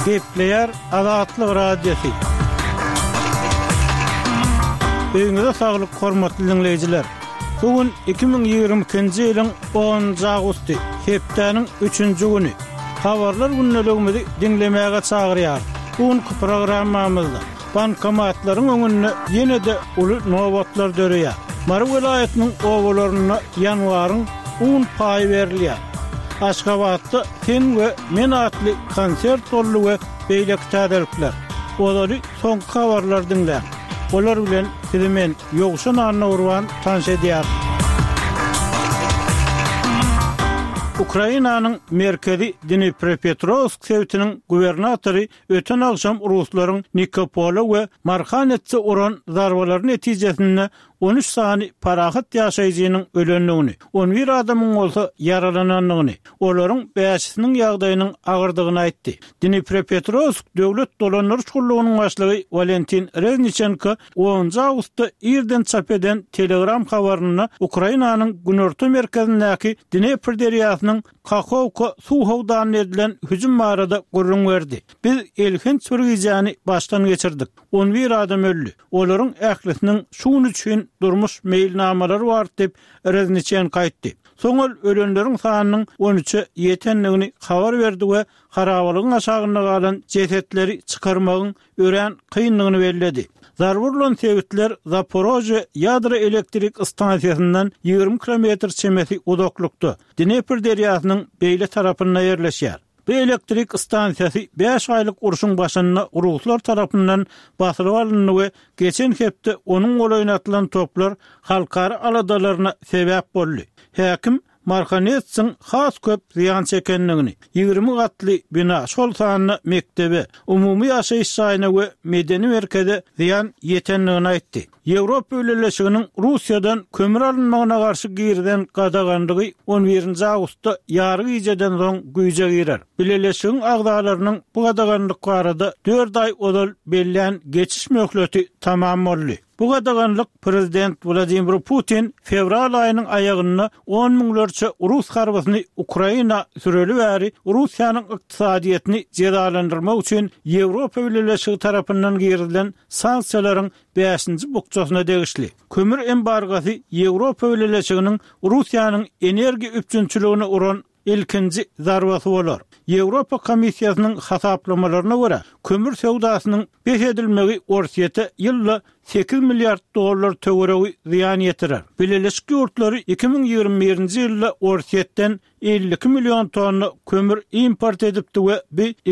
Kepler Azatlyk Radiosu. Öňüňizde saglyk hormatly dinleýijiler. Bugün 2022-nji ýylyň 10 agusty, hepdeniň 3-nji güni. Habarlar günnelegimizi dinlemäge çagyrýar. Bugünkü programmamyzda bankomatlaryň öňünde ýene-de uly nobatlar döreýär. Mary welaýatynyň owalaryna ýanwaryň 10 paý berilýär. Aşgabatda Sen we Men atly konsert boldy we beýlek täzelikler. Olary soňky habarlar dinlä. Olar bilen sizimen ýogşan anna urwan tanış edýär. Ukrainanyň merkezi Dnipropetrovsk şehriniň gubernatory öten akşam ruslaryň Nikopola we Marhanetse uran zarbalar netijesinde 13 sany parahat ýaşaýjynyň ölenligini, 11 adamyň bolsa yaralananlygyny, olaryň 5-siniň ýagdaýynyň agyrdygyny aýtdy. Dnipropetrovsk döwlet dolanlar şullugynyň başlygy Valentin Reznichenko 10 awgustda irden çap eden telegram habaryna Ukrainanyň günorta merkezindäki Dnepr deriýasynyň Kakhovka suw howdanyna edilen hüjüm barada gurrun berdi. Biz elhinç bir gijany başdan geçirdik. 11 adam öldü. Olaryň ählisiniň şuň üçin durmuş mailnamalary bar dep Reznichenko aýtdy. Soňal ölenleriň sanynyň 13-e ýetenligini habar berdi we harabalygyň aşagynda galan jesetleri çykarmagyň ören kynlygyny bellädi. Zarwurlan sebitler Zaporojye ýadro elektrik stansiýasyndan 20 km çemesi uzaklykda Dnepr deriýasynyň beýle tarapyna ýerleşýär. Bu elektrik stansiýasy 5 aýlyk uruşyň başynda Ruslar tarapyndan basyryp alındy we geçen hepde onuň golaýnatylan toplar halkary aladalaryna sebäp boldy. Häkim Marhanetsin has köp ziyan çekenligini, 20 gatly bina, şol sanyny mektebe, umumy ýaşaýyş saýyna we medeni merkeze ziyan ýetenligini aýtdy. Ýewropa Ýöneşiginiň Russiýadan kömür alynmagyna garşy girden gadagandygy 11 awgustda ýargy ýejeden soň güýje girer. Birleşigiň agdalarynyň bu gadaganlyk barada 4 aý odal bellän geçiş möhleti tamam boldy. Bu gadaganlyk Prezident Vladimir Putin fevral aýynyň aýagyna 10 miňlerçe Rus harbasyny Ukraina süreli bäri Russiýanyň ykdysadyetini jedalandyrmak üçin Ýewropa Birleşigi tarapyndan girilen sanksiýalaryň 5-nji bukçasyna degişli. Kömür embargasy Ýewropa Birleşiginiň Russiýanyň energiýa üçinçiligine uran ilkinji zarbasy bolar. Ýewropa Komissiýasynyň hasaplamalarına görä, kömür sowdasynyň beş edilmegi orsiýete ýylda 8 milyard dollar töweregi ziyan ýetirer. Birleşik Ýurtlary 2021-nji ýylda orsiýetden 52 milyon tonna kömür import edipdi we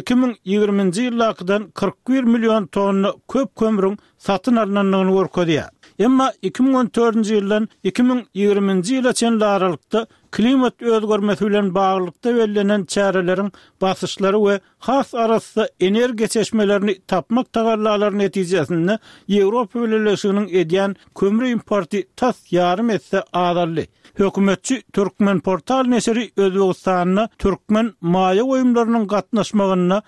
2020-nji ýyldakydan 41 milyon tonna köp kömürüň satyn alynanlygyny görkezýär. Emma 2014-nji ýyldan 2020-nji ýyla çenli aralykda klimat özgörmesi bilen baglykda bellänen çäreleriň basyşlary we has arasynda energiýa çeşmelerini tapmak tagallalary netijesinde Ýewropa Birleşiginiň edýän kömür importy tas ýarym etse azaldy. Hökümetçi Türkmen portal neşri Özbegistanyna Türkmen maýa goýumlarynyň gatnaşmagyna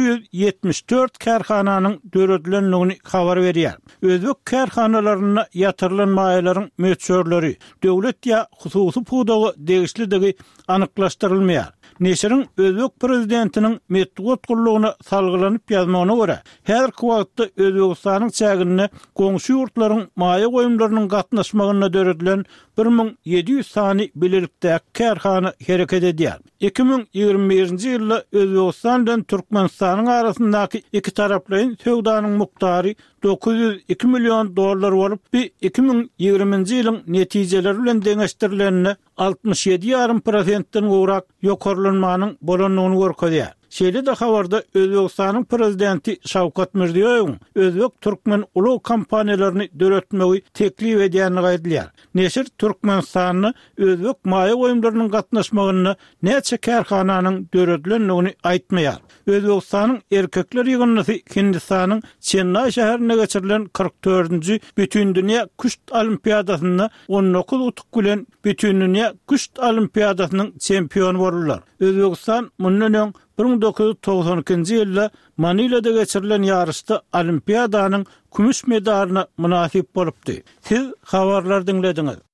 174 kärhananyň döredlenligini habar berýär. Özbek kärhanalaryna ýatyrylan maýalaryň möçörleri döwlet ýa hususy pudagy degişlidigi anyklaşdyrylmaýar. Neşriň Özbek prezidentiniň metbuat gullugyna salgylanyp ýazmagyna görä, her wagtda Özbegistanyň çägine goňşy ýurtlaryň maýa goýumlarynyň gatnaşmagyna döredilen 1700 sany bilelikde kärhana hereket edýär. 2021-nji ýylda Özbegistan bilen Türkmenistanyň arasyndaky iki taraplyň sowdanyň muktary 902 milyon dollar bolup, 2020-nji ýylyň netijeleri bilen deňeşdirilenine 67,5%-den gowrak ýokarlanmanyň bolanlygyny görkezýär. Şeýle de habarda Özbegistanyň prezidenti Şawkat Mirziýoýew Özbek Türkmen uly kompaniýalaryny döretmegi teklip edýänligi aýdylýar. Neşir Türkmenistanyny Özbek maýa goýumlarynyň gatnaşmagyna näçe kärhananyň döretlenligini aýtmaýar. Özbegistanyň erkekler ýygnysy Hindistanyň Chennai şäherine geçirilen 44-nji Bütün dünýä güýç olimpiadasyna 19 utuk bilen Bütün dünýä güýç olimpiadasynyň çempionu boldular. Özbegistan mundan öň 1992-nji ýylda Manilada geçirilen ýarışda olimpiadanyň kümüş medalyna munasip bolupdy. Siz habarlar dinlediňiz.